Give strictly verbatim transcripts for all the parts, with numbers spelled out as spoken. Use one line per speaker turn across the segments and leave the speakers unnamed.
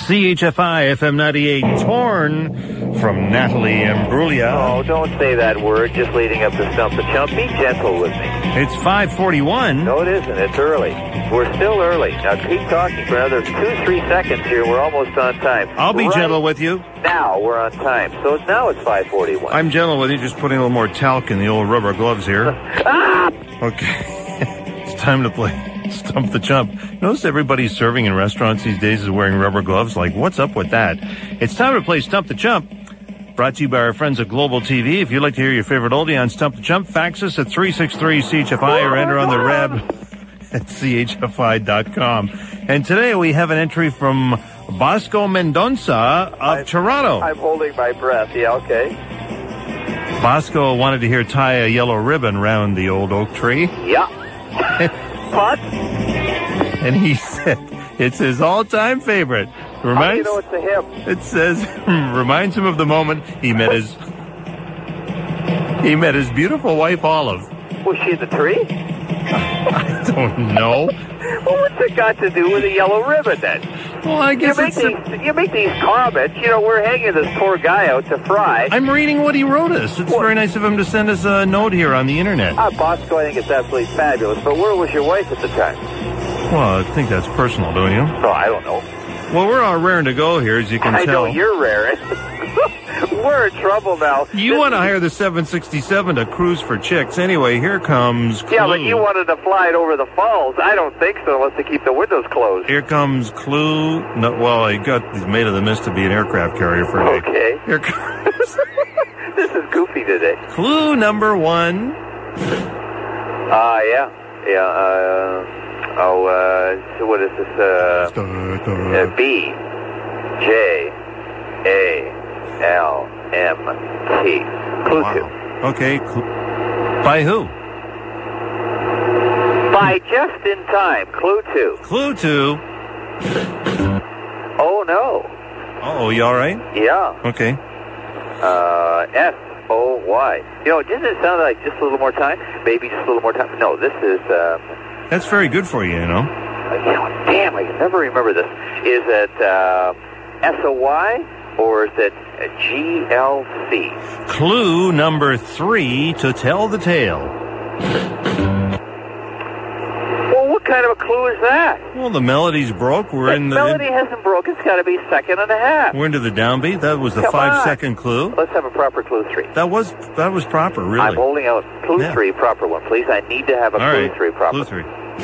C H F I F M ninety-eight, Torn from Natalie Imbruglia.
Oh, don't say that word just leading up to Stump the Chump. Be gentle with me.
It's five forty-one.
No, it isn't. It's early. We're still early. Now keep talking for another two, three seconds here. We're almost on time.
I'll be
right
gentle with you.
Now we're on time. So now it's five forty-one.
I'm gentle with you, just putting a little more talc in the old rubber gloves here.
Ah!
Okay. It's time to play Stump the Chump. Notice everybody serving in restaurants these days is wearing rubber gloves. Like, what's up with that? It's time to play Stump the Chump. Brought to you by our friends at Global T V. If you'd like to hear your favorite oldie on Stump the Chump, fax us at three six three C H F I or enter on the reb at C H F I dot com. And today we have an entry from Bosco Mendonça of
I'm,
Toronto.
I'm holding my breath. Yeah, okay.
Bosco wanted to hear Tie a Yellow Ribbon Round the Old Oak Tree.
Yeah. What?
And he said it's his all-time favorite. Reminds,
How do you know it's a him?
It says, reminds him of the moment he met his he met his beautiful wife, Olive.
Was she in the tree?
I don't know.
Well, what's it got to do with a yellow ribbon, then?
Well, I guess
you make,
it's
these, you make these comments. You know, we're hanging this poor guy out to fry.
I'm reading what he wrote us. It's
what?
very nice of him to send us a note here on the internet.
Ah, Bosco, I think it's absolutely fabulous. But where was your wife at the time?
Well, I think that's personal, don't you?
Oh, I don't know.
Well, we're all raring to go here, as you can
I
tell.
know you're raring. We're in trouble now.
You
This
want to
is-
hire the seven sixty-seven to cruise for chicks. Anyway, here comes Clue.
Yeah, but you wanted to fly it over the falls. I don't think so, unless they keep the windows closed.
Here comes Clue. No, well, I got he's made of the mist to be an aircraft carrier for a day.
Okay.
Here comes
This is goofy today.
Clue number one.
Ah, uh, yeah. Yeah, uh... Oh, uh... So what is this, uh... uh B. J. A. L. M. T. Clue
Wow.
two.
Okay. Clue. By who?
By Just in Time. Clue two.
Clue two.
Oh, no.
Oh, you all right?
Yeah.
Okay.
Uh, S O Y. You know, doesn't it sound like just a little more time? Maybe just a little more time. No, this is, um...
That's very good for you, you know.
Uh, you know, damn, I can never remember this. Is it, uh, S O Y? Or is it G L C?
Clue number three to tell the tale.
Well, what kind of a clue is that?
Well, the melody's broke. We're
The
in the
melody hasn't broken. It's got to be second and a half.
we're into the downbeat. That was the
Come
five
on.
second clue.
Let's have a proper clue three.
That was that was proper, really.
I'm holding out clue
Yeah.
three, proper one, please. I need to have a
All
clue
right.
three proper.
Clue three.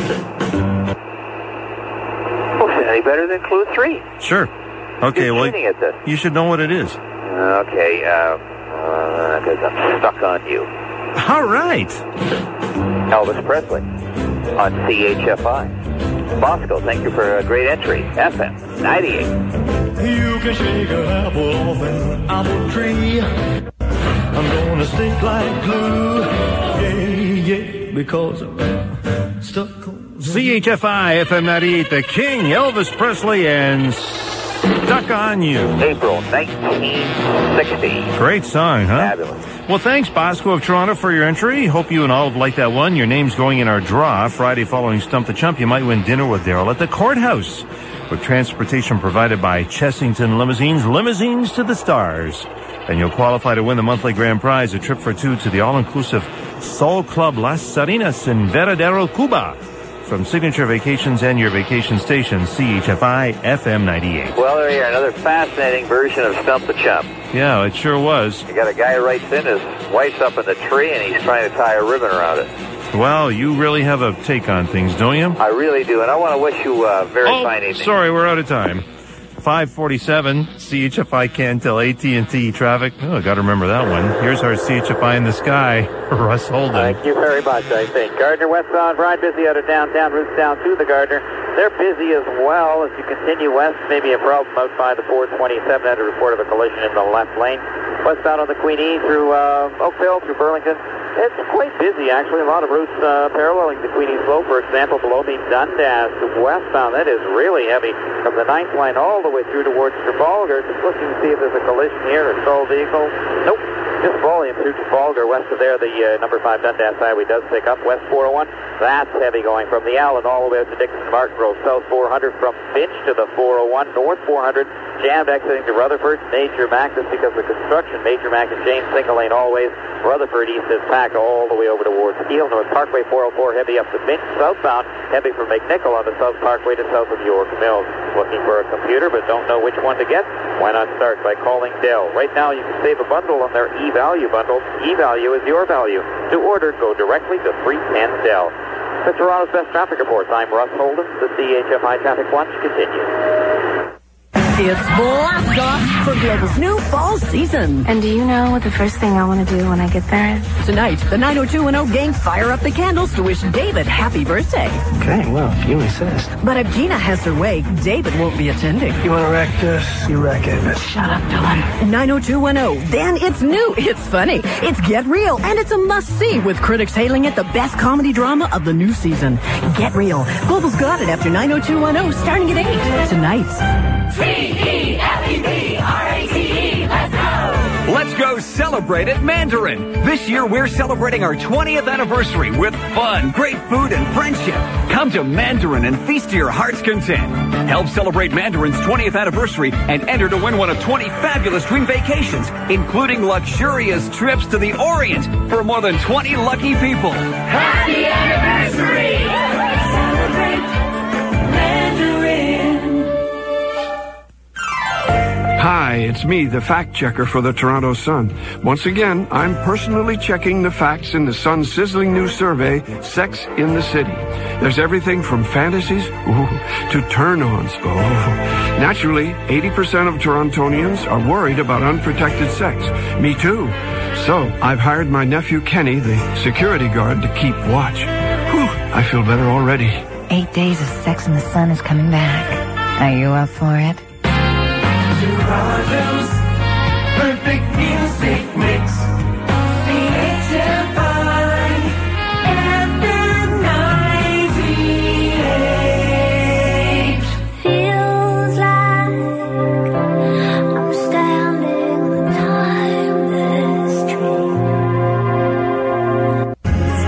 Oh, is it any better than clue three?
Sure. Okay,
You're
well,
cheating at this.
you should know what it is.
Okay, uh, because I'm stuck on you.
All right.
Elvis Presley on C H F I. Bosco, thank you for a great entry. F M ninety-eight.
You can shake an apple off an apple tree. I'm gonna stick like glue. Yeah, yeah, because I'm stuck on...
C H F I F M ninety-eight, the King, Elvis Presley, and Stuck on You.
April nineteen sixty.
Great song, huh?
Fabulous.
Well, thanks, Bosco of Toronto, for your entry. Hope you and Olive like that one. Your name's going in our draw. Friday following Stump the Chump, you might win dinner with Daryl at the courthouse, with transportation provided by Chessington Limousines, limousines to the stars. And you'll qualify to win the monthly grand prize, a trip for two to the all-inclusive Soul Club Las Salinas in Veradero, Cuba. From Signature Vacations and your vacation station, C H F I F M ninety-eight.
Well, there you are, another fascinating version of Stump the Chump.
Yeah, it sure was.
You got a guy who writes in, his wife's up in the tree, and he's trying to tie a ribbon around it.
Well, you really have a take on things, don't you?
I really do, and I want to wish you a very
Oh,
fine evening.
sorry, we're out of time. five forty-seven, C H F I Cantel, A T and T traffic. Oh, I got to remember that one. Here's our C H F I in the sky, Russ Holden.
Thank you very much, I think. Gardner westbound, Ryan busy out of downtown, routes down to the Gardner. They're busy as well as you continue west. Maybe a problem out by the four twenty-seven. Had a report of a collision in the left lane. Westbound on the Queen E through uh, Oakville, through Burlington. It's quite busy, actually. A lot of routes uh, paralleling the Queen E slope. For example, below me, Dundas westbound. That is really heavy from the ninth line all the way through towards Trafalgar. Just looking to see if there's a collision here, a stalled vehicle. Nope. Just volume through Trafalgar. West of there, the uh, number five Dundas Highway does pick up. West four oh one, that's heavy going from the Allen all the way up to Dixon Martin Grove. South four hundred from Finch to the four oh one. North four hundred, jammed exiting to Rutherford. Major Mac, just because of construction. Major Mac and James, single lane always. Rutherford east is packed all the way over towards Steele. North Parkway four oh four, heavy up to Finch. Southbound, heavy from McNichol on the South Parkway to south of York Mills. Looking for a computer but don't know which one to get? Why not start by calling Dell? Right now you can save a bundle on their E-Value bundle. E-Value is your value. To order, go directly to three ten Dell. For Toronto's Best Traffic Reports, I'm Russ Holden. The C H F I Traffic Watch continues.
It's blast off for Global's new fall season.
And do you know what the first thing I want to do when I get there is?
Tonight, the nine oh two one oh gang fire up the candles to wish David happy birthday.
Okay, well, if you insist.
But if Gina has her way, David won't be attending.
You want to wreck this? You wreck it.
Shut up, Dylan.
nine oh two one oh. Then it's new, it's funny, it's Get Real, and it's a must-see with critics hailing it the best comedy drama of the new season. Get Real. Global's got it after nine oh two one oh, starting at eight. Tonight.
C E L E B R A T E, let's go!
Let's go celebrate at Mandarin. This year we're celebrating our twentieth anniversary with fun, great food, and friendship. Come to Mandarin and feast to your heart's content. Help celebrate Mandarin's twentieth anniversary and enter to win one of twenty fabulous dream vacations, including luxurious trips to the Orient for more than twenty lucky people.
Happy anniversary! Celebrate Mandarin.
Hi, it's me, the fact checker for the Toronto Sun. Once again, I'm personally checking the facts in the Sun's sizzling new survey, Sex in the City. There's everything from fantasies ooh, to turn-ons. Oh. Naturally, eighty percent of Torontonians are worried about unprotected sex. Me too. So, I've hired my nephew Kenny, the security guard, to keep watch. Whew, I feel better already.
Eight days of Sex in the Sun is coming back. Are you up for it?
Toronto's perfect music mix. C H F I F M ninety-eight.
Feels like I'm standing in a timeless dream. It's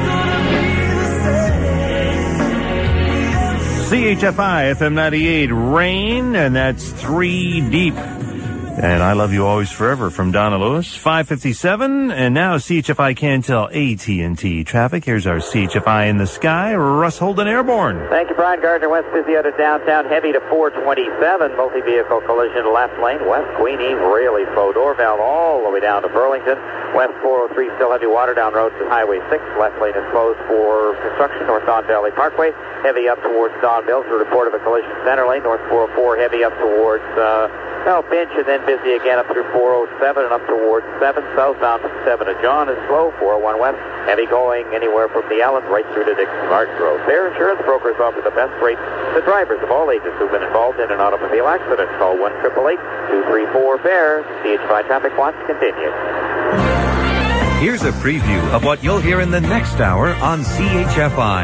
never gonna be the same.
C H F I F M ninety-eight, rain, and that's three deep. And I Love You Always Forever from Donna Lewis. five fifty-seven, and now C H F I can tell A T and T traffic. Here's our C H F I in the sky, Russ Holden Airborne.
Thank you, Brian Gardner. West busy out of downtown, heavy to four twenty-seven. Multi-vehicle collision left lane. West Queenie, really slow. Dorval all the way down to Burlington. West four oh three, still heavy. Waterdown Road to Highway six. Left lane is closed for construction. North Don Valley Parkway. Heavy up towards Don Mills. A report of a collision center lane. North four oh four, heavy up towards uh, well, Finch, and then busy again up through four oh seven and up towards seven. Southbound from seven to John is slow. four oh one West. Heavy going anywhere from the Allen right through to Dixon Martin Grove. Their insurance brokers offer the best rates to drivers of all ages who've been involved in an automobile accident. Call one eight eight eight, two three four, F A R E. C H F I Traffic Watch continues.
Here's a preview of what you'll hear in the next hour on C H F I.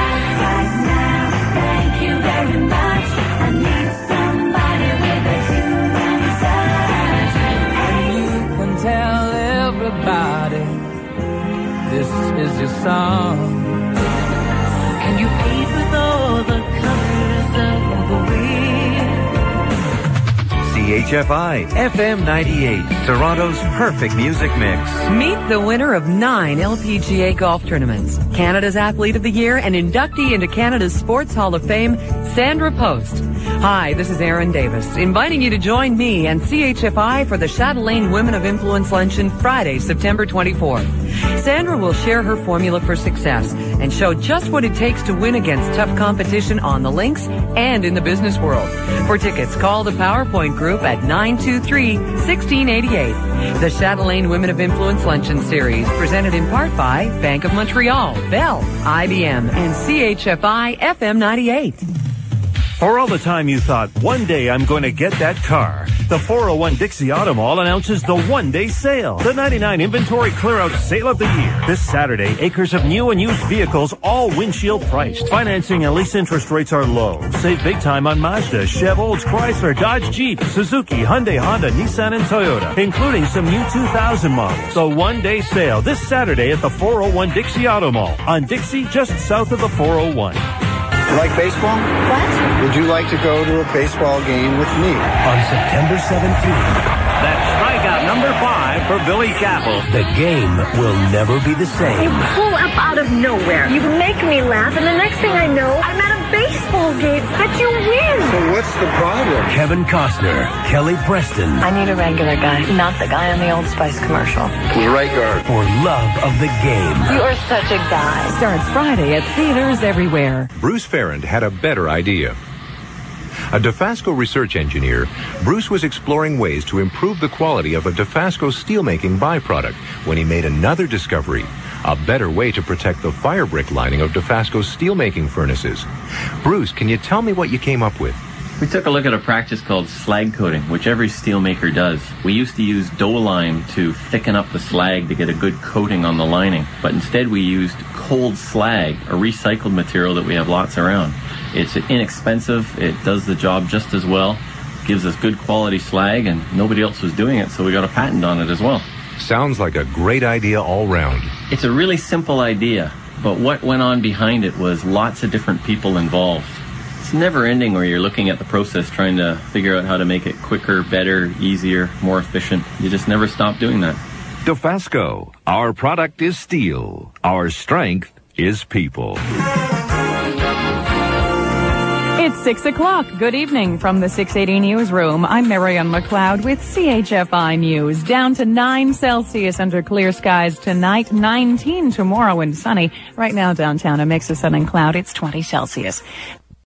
Thank you very much. I need somebody with a human touch.
And you can tell everybody this is your song.
Can you paint with all the colors of the wind?
C H F I F M ninety-eight, Toronto's perfect music mix.
Meet the winner of nine L P G A golf tournaments, Canada's Athlete of the Year, and inductee into Canada's Sports Hall of Fame, Sandra Post. Hi, this is Aaron Davis, inviting you to join me and C H F I for the Chatelaine Women of Influence Luncheon Friday, September twenty-fourth. Sandra will share her formula for success and show just what it takes to win against tough competition on the links and in the business world. For tickets, call the PowerPoint Group at nine two three, one six eight eight. The Chatelaine Women of Influence Luncheon Series, presented in part by Bank of Montreal, Bell, I B M, and C H F I F M ninety-eight.
For all the time you thought, one day I'm going to get that car, The four oh one Dixie Auto Mall announces the one-day sale. The ninety-nine inventory clear-out sale of the year. This Saturday, acres of new and used vehicles, all windshield priced. Financing and lease interest rates are low. Save big time on Mazda, Chev, Olds, Chrysler, Dodge, Jeep, Suzuki, Hyundai, Honda, Nissan, and Toyota, including some new two thousand models. The one-day sale this Saturday at the four oh one Dixie Auto Mall on Dixie, just south of the four oh one.
You like baseball?
What?
Would you like to go to a baseball game with me?
On September seventeenth.
That's strikeout number five for Billy Chappell.
The game will never be the same.
You pull up out of nowhere. You make me laugh, and the next thing I know, I'm at a baseball game. But you win.
So what's the problem?
Kevin Costner, Kelly Preston.
I need a regular guy, not the guy on the Old Spice commercial.
Who's right guard?
For love of the game.
You are such a guy.
Starts Friday at theaters everywhere.
Bruce Farrand had a better idea. A Dofasco research engineer, Bruce was exploring ways to improve the quality of a Dofasco steelmaking byproduct when he made another discovery, a better way to protect the fire brick lining of Dofasco's steelmaking furnaces. Bruce, can you tell me what you came up with?
We took a look at a practice called slag coating, which every steelmaker does. We used to use Dolime to thicken up the slag to get a good coating on the lining, but instead we used cold slag, a recycled material that we have lots around. It's inexpensive, it does the job just as well, gives us good quality slag, and nobody else was doing it, so we got a patent on it as well.
Sounds like a great idea all round.
It's a really simple idea, but what went on behind it was lots of different people involved. It's never ending where you're looking at the process trying to figure out how to make it quicker, better, easier, more efficient. You just never stop doing that.
Dofasco, our product is steel. Our strength is people.
It's six o'clock. Good evening from the six eighty Newsroom. I'm Marianne McLeod with C H F I News. Down to nine Celsius under clear skies tonight, nineteen tomorrow and sunny. Right now downtown, a mix of sun and cloud. It's twenty Celsius.